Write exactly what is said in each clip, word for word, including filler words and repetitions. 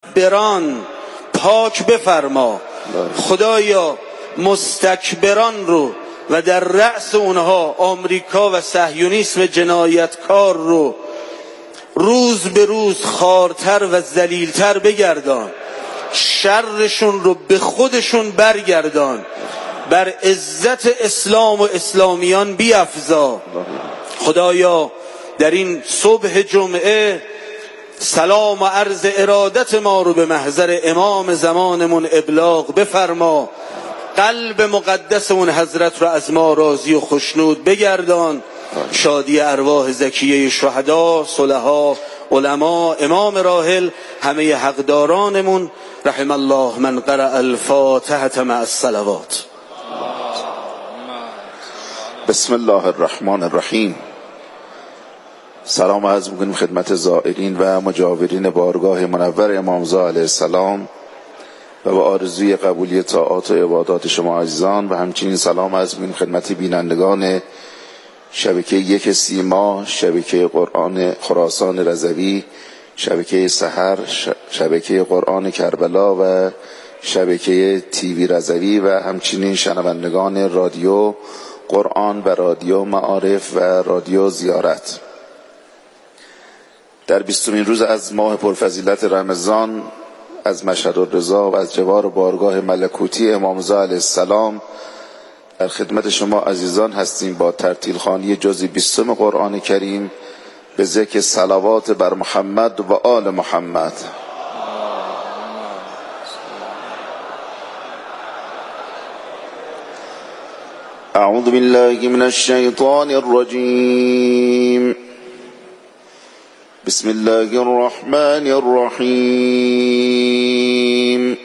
بران پاک بفرما. خدایا مستکبران رو و در رأس اونها آمریکا و صهیونیسم جنایتکار رو روز به روز خارتر و ذلیلتر بگردان. شرشون رو به خودشون برگردان. بر عزت اسلام و اسلامیان بیفزا. خدایا در این صبح جمعه سلام و عرض ارادت ما رو به محضر امام زمانمون ابلاغ بفرما. قلب مقدس اون حضرت رو از ما راضی و خوشنود بگردان. شادی ارواح زکیه شهدا، صلحا، علما، امام راحل، همه حقدارانمون. رحم الله من قرأ الفاتحة مع الصلوات. بسم الله الرحمن الرحیم. سلام عرض می‌کنیم خدمت زائرین و مجاورین بارگاه منور امام رضا علیه السلام و با آرزوی قبولی طاعات و عبادات شما عزیزان، و همچنین سلام عرض می‌کنیم خدمت بینندگان شبکه یک سیما، شبکه قرآن خراسان رضوی، شبکه سحر، شبکه قرآن کربلا و شبکه تیوی رضوی و همچنین شنوندگان رادیو قرآن و رادیو معارف و رادیو زیارت. در بیستمین روز از ماه پرفضیلت رمضان از مشهد الرضا و از جوار بارگاه ملکوتی امام رضا علیه السلام در خدمت شما عزیزان هستیم با ترتیل خوانی جزء بیستم قرآن کریم به ذکر صلوات بر محمد و آل محمد. اعوذ بالله من الشیطان الرجیم. بسم الله الرحمن الرحیم.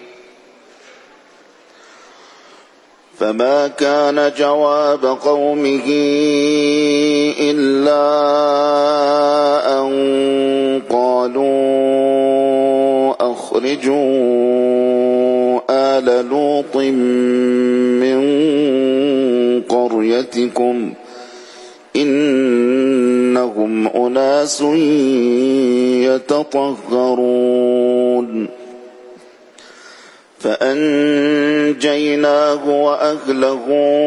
فما كان جواب قومه إلا أن قالوا أخرجوا آل لوط من قريتكم إنهم أناس يتطهرون. فأنجيناه وأهله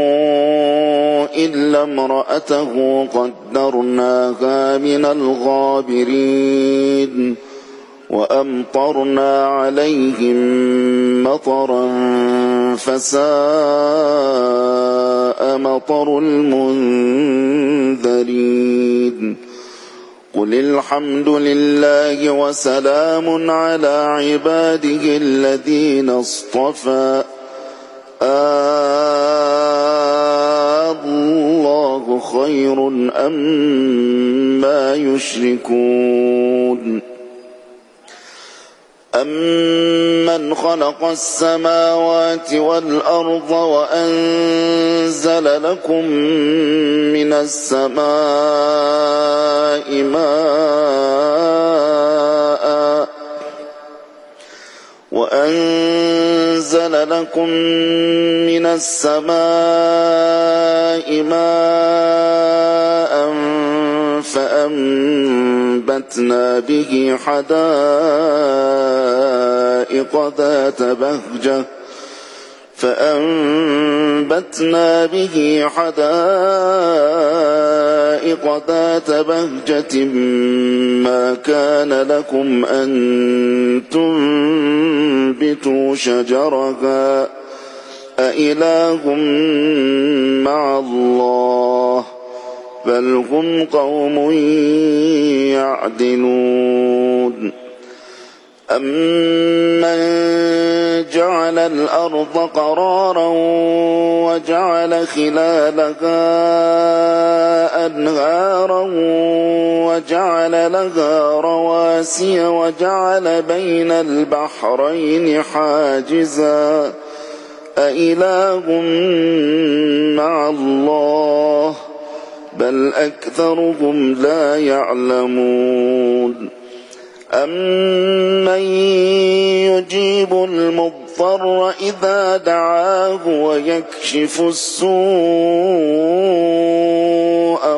إلا امرأته قدرناها من الغابرين وأمطرنا عليهم مطرا فساء مطر المنذرين. قل الحمد لله وسلام على عباده الذين اصطفى الله خير أما يشركون. أمن خلق السماوات والأرض وأنزل لكم من السماء ماء وأنزل لكم من السماء ماء فأنبتنا به حدائق ذات بهجة فأنبتنا به حدائق ذات بهجة ما كان لكم أن تنبتوا شجرها أإله مع الله بل هم قوم يعدلون. أمن جعل الأرض قرارا وجعل خلالها أنهارا وجعل لها رواسي وجعل بين البحرين حاجزا أإله مع الله بل أكثرهم لا يعلمون. أمن يجيب المضطر إذا دعاه ويكشف السوء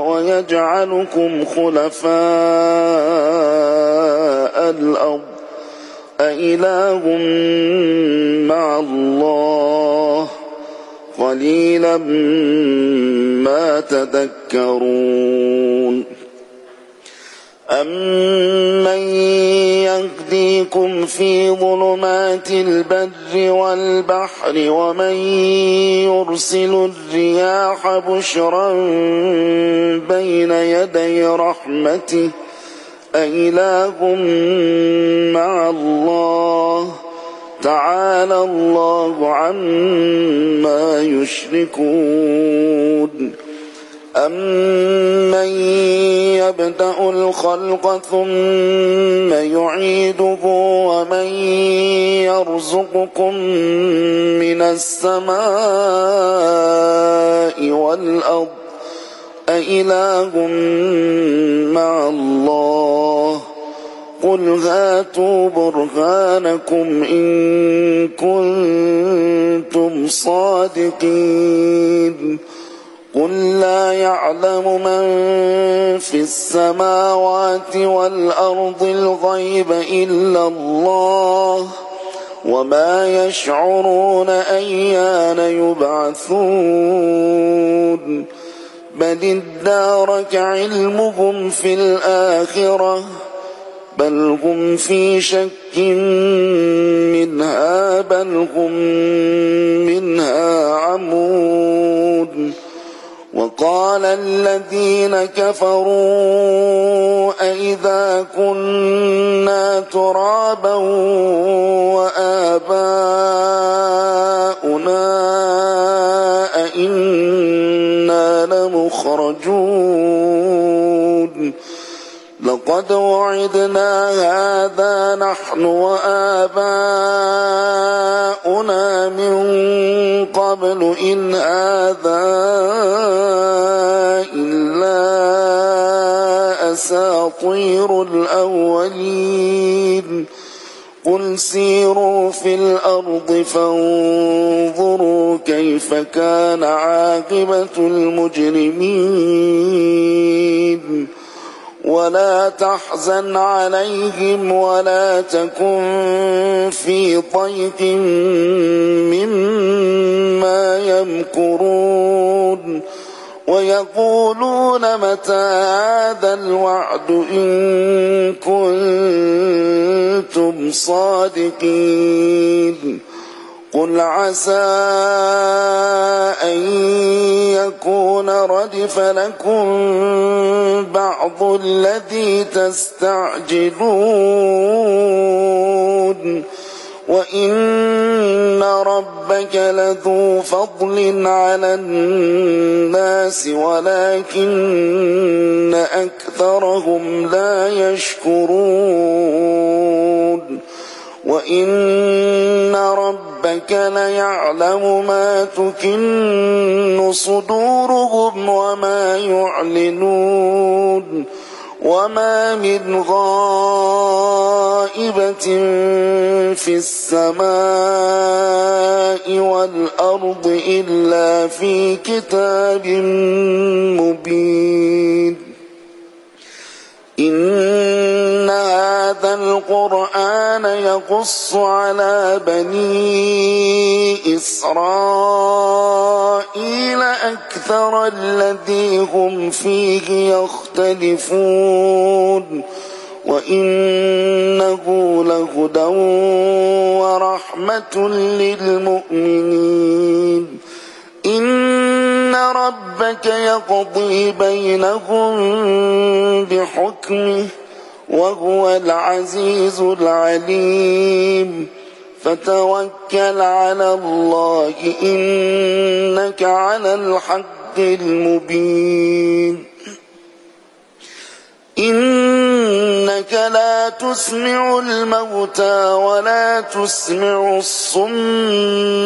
ويجعلكم خلفاء الأرض أإله مع الله قليلا ما تذكرون أمن يهديكم في ظلمات البر والبحر ومن يرسل الرياح بشرا بين يدي رحمته أإله مع الله تعالى الله عما يشركون أمن يبدأ الخلق ثم يعيده ومن يرزقكم من السماء والأرض أإله مع الله قل هاتوا برهانكم إن كنتم صادقين قل لا يعلم من في السماوات والأرض الغيب إلا الله وما يشعرون أيان يبعثون بل ادارك علمهم في الآخرة بل هم في شك منها بل هم منها عمود وقال الذين كفروا أئذا كنا ترابا وآباؤنا أئنا لمخرجون لقد وعدنا هذا نحن وآباؤنا من قبل إن هذا إلا أساطير الأولين قل سيروا في الأرض فانظروا كيف كان عاقبة المجرمين ولا تحزن عليهم ولا تكن في ضيق مما يمكرون ويقولون متى هذا الوعد إن كنتم صادقين قل عسى أن يكون ردف لكم بعض الذي تستعجلون وإن ربك لذو فضل على الناس ولكن أكثرهم لا يشكرون وإن ربك ليعلم ما تكن صدورهم وما يعلنون وما من غائبة في السماء والأرض إلا في كتاب مبين إن هذا القرآن يقص على بني إسرائيل أكثر الذي هم فيه يختلفون وإنه لهدى ورحمة للمؤمنين إن ربك يقضي بينهم بحكمه وهو العزيز العليم فتوكل على الله إنك على الحق المبين إنك لا تسمع الموتى ولا تسمع الصم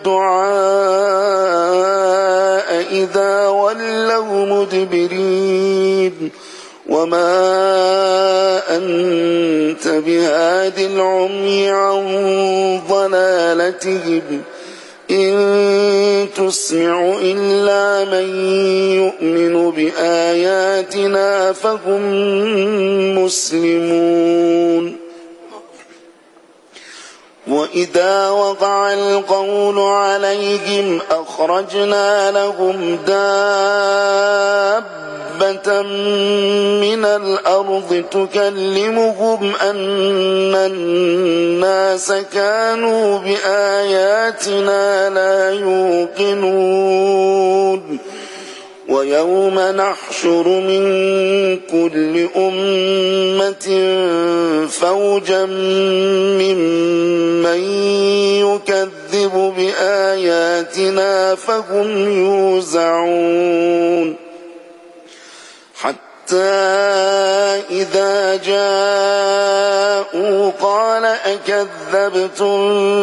الدعاء إذا ولوا مدبرين وما أنت بهاد العمي عن ضلالتهم إن تسمع إلا من يؤمن بآياتنا فهم مسلمون وإذا وقع القول عليهم أخرجنا لهم دابة من الأرض تكلمهم أن الناس كانوا بآياتنا لا يوقنون ويوم نحشر من كل أمة فوجا ممن يكذب بآياتنا فهم يوزعون حتى إذا جاءوا قال أكذبتم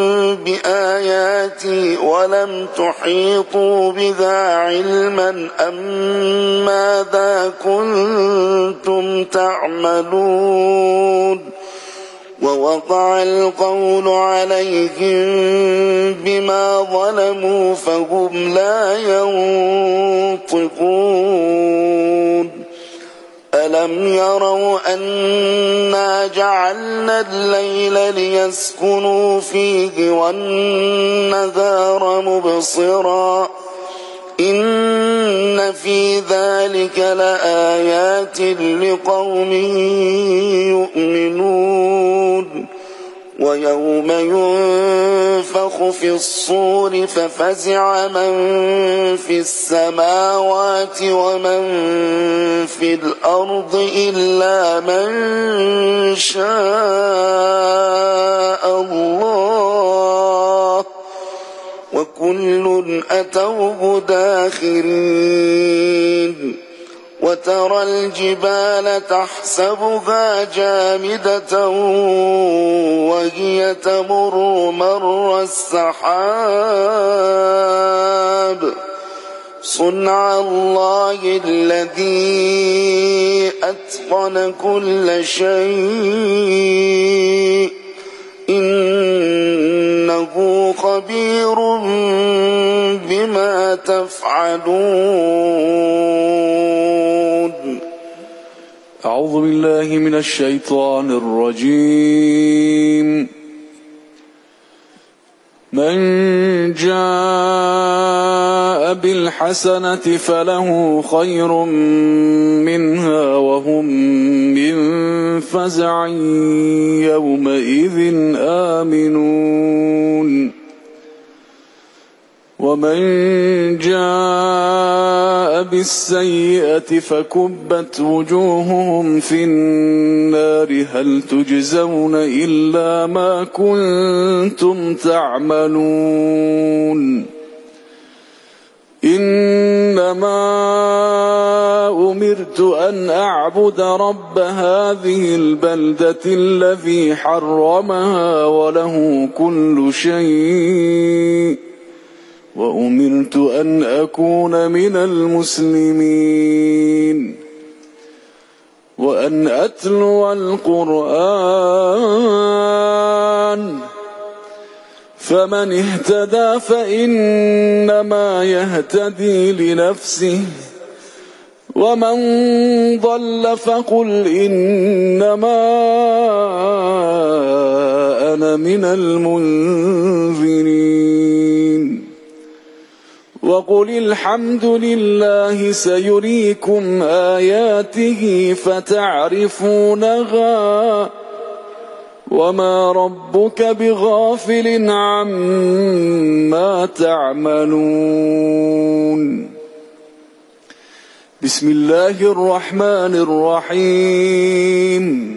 بآياتي ولم تحيطوا بها علما أم ماذا كنتم تعملون ووقع القول عليهم بما ظلموا فهم لا ينطقون ألم يروا أنا جعلنا الليل ليسكنوا فيه والنهار مبصرا إن في ذلك لآيات لقوم يؤمنون ويوم ينفخ في الصور ففزع من في السماوات ومن في الأرض إلا من شاء الله وكل أتوه داخرين وترى الجبال تحسبها جامدة وهي تمر مر السحاب صنع الله الذي أتقن كل شيء إنه خبير بما تفعلون. أعوذ بالله من الشيطان الرجيم. من جاء بالحسنة فله خير منها وهم من فزع يومئذ آمنون ومن جاء بالسيئة فكبت وجوههم في النار هل تجزون إلا ما كنتم تعملون إنما أمرت أن أعبد رب هذه البلدة الذي حرمها وله كل شيء وأمرت أن أكون من المسلمين وأن أتلو القرآن فمن اهتدى فإنما يهتدي لنفسه ومن ضل فقل إنما أنا من المنذرين وقل الحمد لله سيريكم آياته فتعرفونها وما ربك بغافل عما تعملون بسم الله الرحمن الرحيم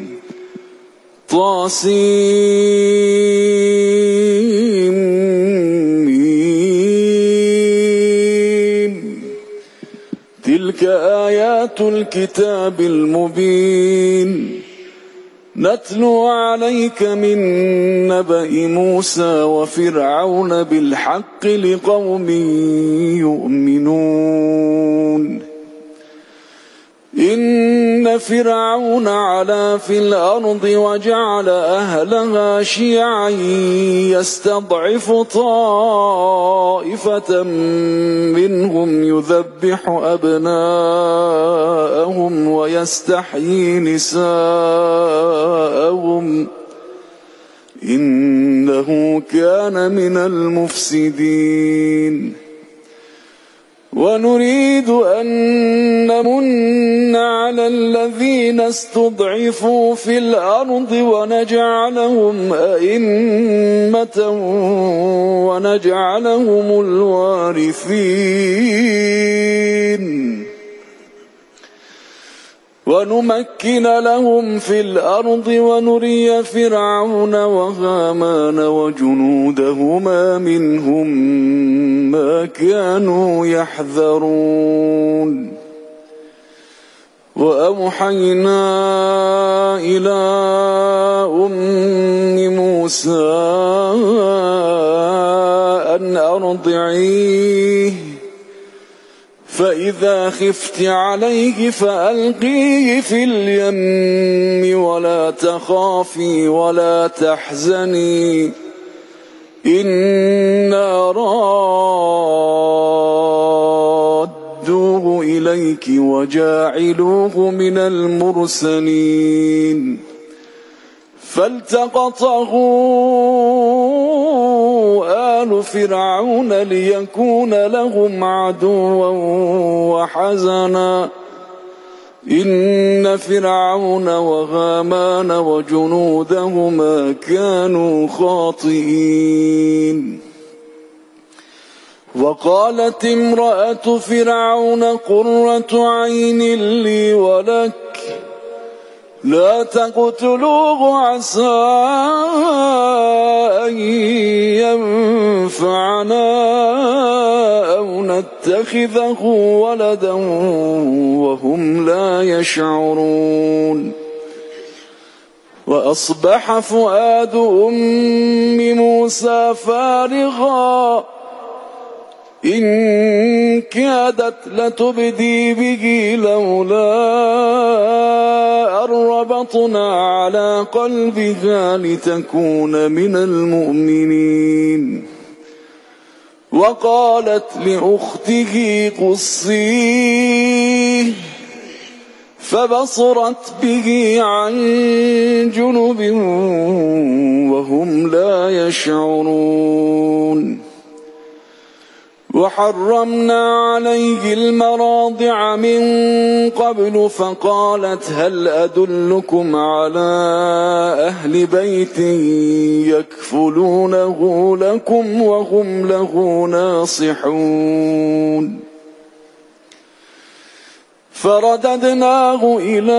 طاسيم تلك آيات الكتاب المبين نتلو عليك من نبأ موسى وفرعون بالحق لقوم يؤمنون إن فرعون علا في الأرض وجعل أهلها شيعا يستضعف طائفة منهم يذبح أبناءهم ويستحيي نساءهم إن إنه كان من المفسدين ونريد أن نمن على الذين استضعفوا في الأرض ونجعلهم أئمة ونجعلهم الوارثين ونمكن لهم في الأرض ونري فرعون وهامان وجنودهما منهم ما كانوا يحذرون وأوحينا إلى أم موسى أن أرضعيه فإذا خفت عليه فألقيه في اليم ولا تخافي ولا تحزني إنا رادوه إليك وجاعلوه من المرسلين فالتقطه آل فرعون ليكون لهم عدوا وحزنا إن فرعون وهامان وجنودهما كانوا خاطئين وقالت امرأة فرعون قرة عين لي ولك لا تقتلوه عسى أن ينفعنا أو نتخذه ولدا وهم لا يشعرون وأصبح فؤاد أم موسى فارغا إن كادت لتبدي به لولا أن ربطنا على قلبها لتكون من المؤمنين وقالت لأخته قصيه فبصرت به عن جنب وهم لا يشعرون وحرمنا عليه المراضع من قبل فقالت هل أدلكم على أهل بيت يكفلونه لكم وهم له ناصحون فرددناه إلى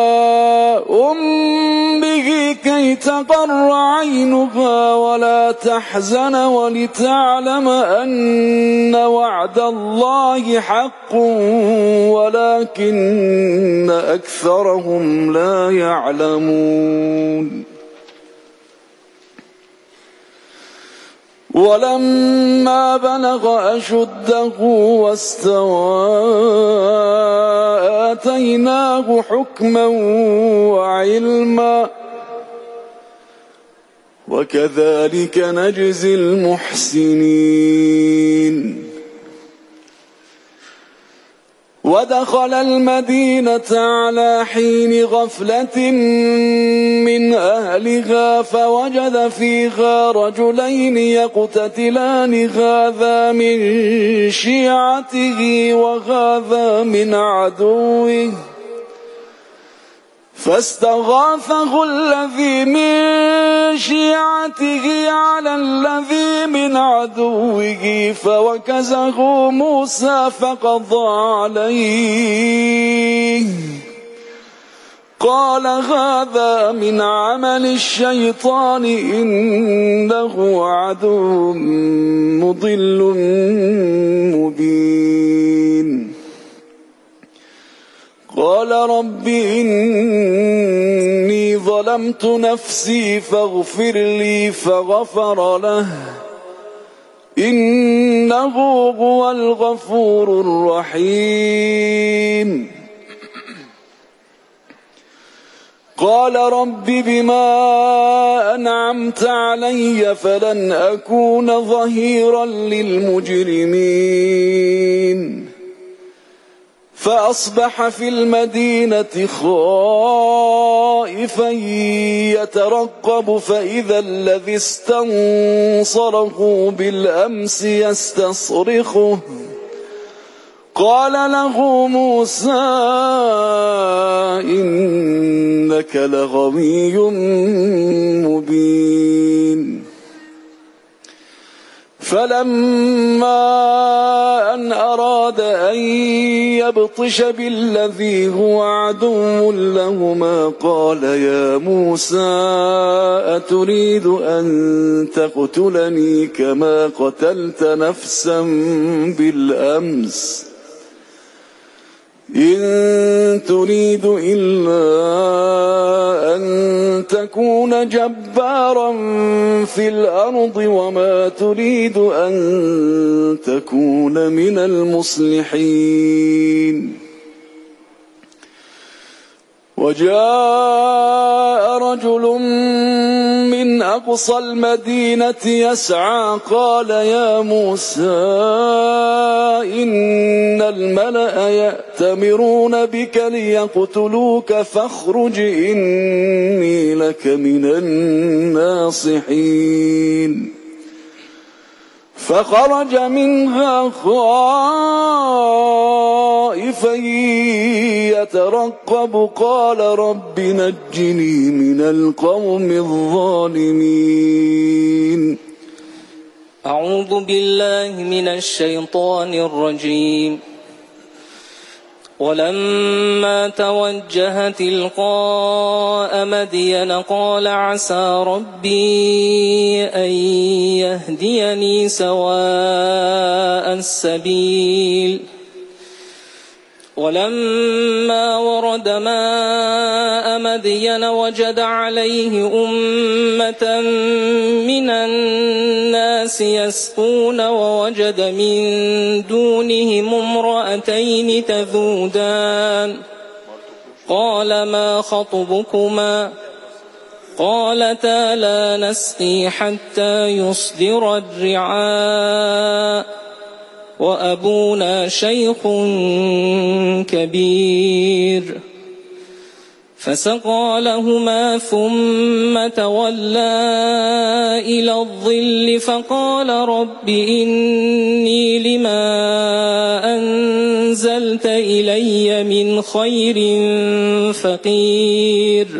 أمه كي تقر عينها ولا تحزن ولتعلم أن وعد الله حق ولكن أكثرهم لا يعلمون ولما بلغ أشده واستوى آتيناه حكما وعلما وكذلك نجزي المحسنين ودخل المدينة على حين غفلة من أهلها فوجد فيها رجلين يقتتلان هذا من شيعته وهذا من عدوه فاستغاثه الذي من شيعته على الذي من عدوه فوكزه موسى فقضى عليه قال هذا من عمل الشيطان إنه عدو مضل مبين قال رب إني ظلمت نفسي فاغفر لي فغفر له إنه هو الغفور الرحيم قال رب بما أنعمت علي فلن أكون ظهيرا للمجرمين فأصبح في المدينة خائفا يترقب فإذا الذي استنصره بالأمس يستصرخه قال له موسى إنك لغوي مبين. فلما أن أراد أن يبطش بالذي هو عدو لهما قال يا موسى أتريد أن تقتلني كما قتلت نفسا بالأمس إن تريد إلا أن تكون جبارا في الأرض وما تريد أن تكون من المصلحين. وجاء رجل من أقصى المدينة يسعى قال يا موسى إن الملأ يأتمرون بك ليقتلوك فاخرج إني لك من الناصحين. فخرج منها خائفا يترقب قال رب نجني من القوم الظالمين. أعوذ بالله من الشيطان الرجيم. ولما توجه تلقاء مدين قال عسى ربي أن يهديني سواء السبيل. ولما ورد ماء مدين وجد عليه أمة من الناس يسقون ووجد من دونهم امرأتين تذودان قال ما خطبكما قالتا لا نسقي حتى يصدر الرعاء وأبونا شيخ كبير. فسقى لهما ثم تولى إلى الظل فقال رب إني لما أنزلت إلي من خير فقير.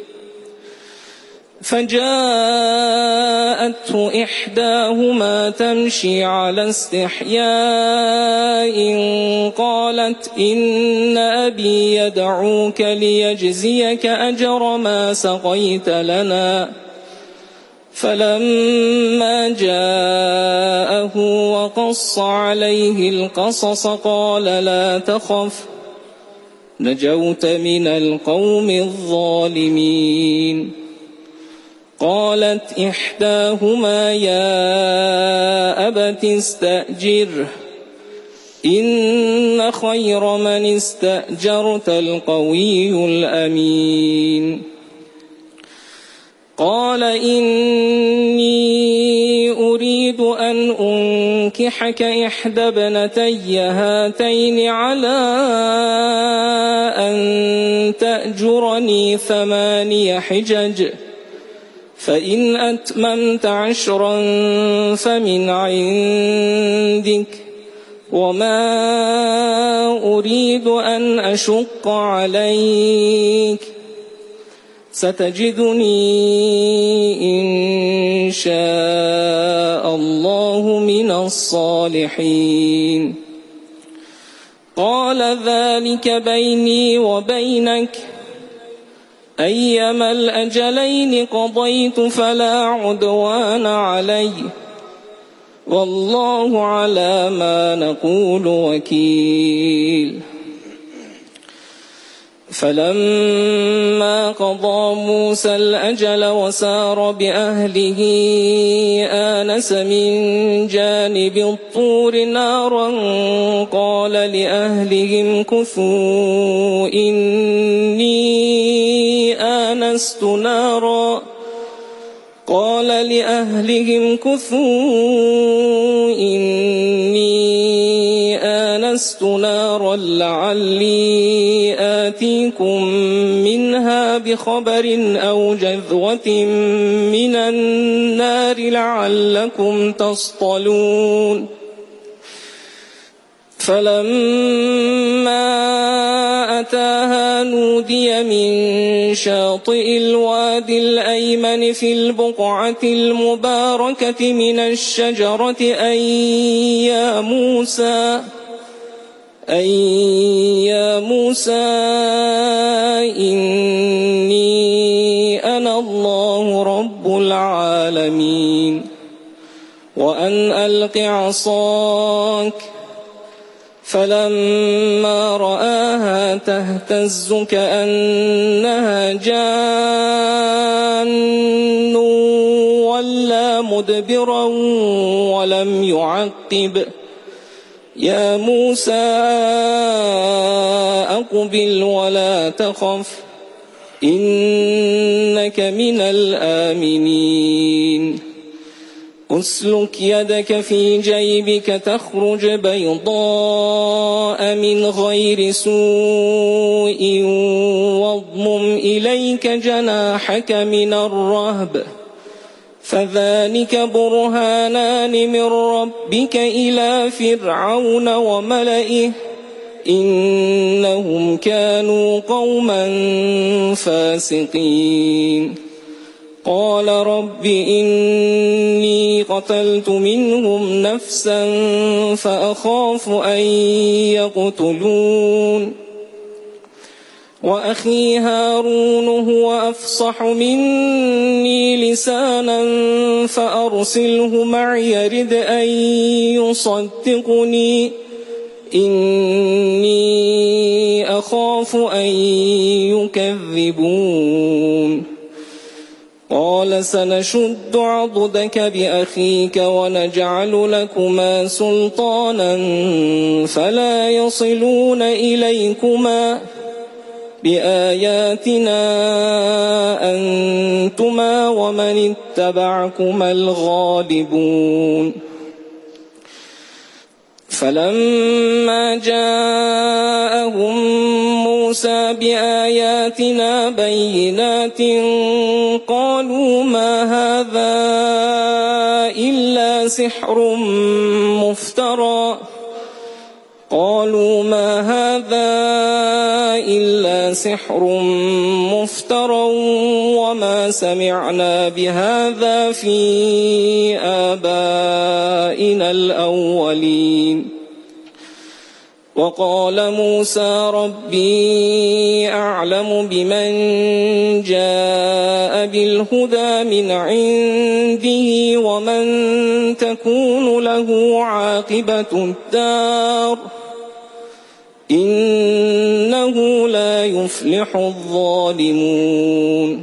فجاءته إحداهما تمشي على استحياء قالت إن أبي يدعوك ليجزيك أجر ما سقيت لنا. فلما جاءه وقص عليه القصص قال لا تخف نجوت من القوم الظالمين. قالت إحداهما يا أبت استأجره إن خير من استأجرت القوي الأمين. قال إني أريد أن أنكحك إحدى ابنتي هاتين على أن تأجرني ثماني حجج فإن أتممت عشرا فمن عندك وما أريد أن أشق عليك ستجدني إن شاء الله من الصالحين. قال ذلك بيني وبينك أيما الأجلين قضيت فلا عدوان علي والله على ما نقول وكيل. فلما قضى موسى الأجل وسار بأهله آنس من جانب الطور نارا قال لأهلهم كثوا إني آنست نارا قال لأهلهم كثوا إني آنست آنست نارا لعلي آتيكم منها بخبر أو جذوة من النار لعلكم تصطلون فلما أتاها نودي من شاطئ الوادي الأيمن في البقعة المباركة من الشجرة أي يا موسى أي يا موسى إني أنا الله رب العالمين وأن ألق عصاك فلما رآها تهتز كأنها جان ولا مدبرا ولم يعقب يا موسى أقبل ولا تخف إنك من الآمنين أسلك يدك في جيبك تخرج بيضاء من غير سوء واضمم إليك جناحك من الرهب فذلك برهانان من ربك إلى فرعون وملئه إنهم كانوا قوما فاسقين قال رب إني قتلت منهم نفسا فأخاف أن يقتلون وأخي هارون هو أفصح مني لسانا فأرسله معي يرد أن يصدقني إني أخاف أن يكذبون قال سنشد عضدك بأخيك ونجعل لكما سلطانا فلا يصلون إليكما بآياتنا أنتما ومن اتبعكما الغالبون فلما جاءهم موسى بآياتنا بينات قالوا ما هذا إلا سحر مفترى قالوا ما هذا إلا سحر مفترى وما سمعنا بهذا في آبائنا الأولين وقال موسى ربي أعلم بمن جاء بالهدى من عنده ومن تكون له عاقبة الدار إنه لا يفلح الظالمون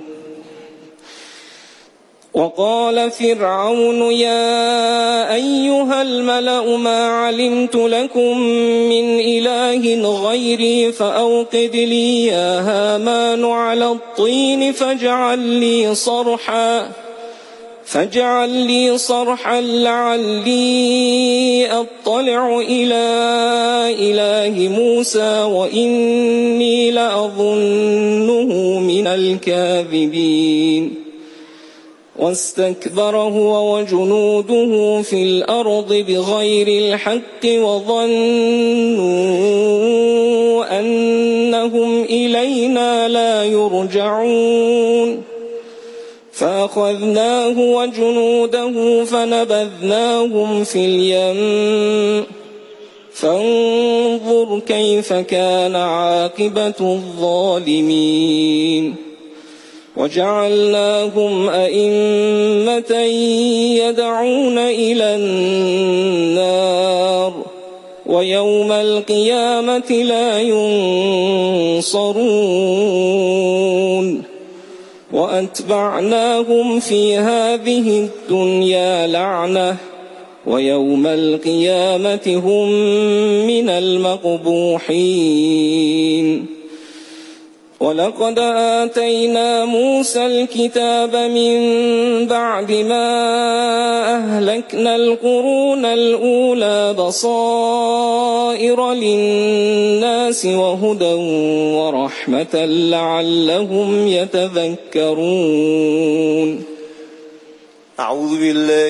وقال فرعون يا أيها الملأ ما علمت لكم من إله غيري فأوقد لي يا هامان على الطين فاجعل لي صرحا فاجعل لي صرحا لعلي أطلع إلى إله موسى وإني لأظنه من الكاذبين واستكبر هو وجنوده في الأرض بغير الحق وظنوا أنهم إلينا لا يرجعون فأخذناه وجنوده فنبذناهم في اليم فانظر كيف كان عاقبة الظالمين وجعلناهم أئمة يدعون إلى النار ويوم القيامة لا ينصرون وأتبعناهم في هذه الدنيا لعنة ويوم القيامة هم من المقبوحين ولقد آتينا موسى الكتاب من بعد ما أهلكنا القرون الأولى بصائر للناس وهدى ورحمة لعلهم يتذكرون. أعوذ بالله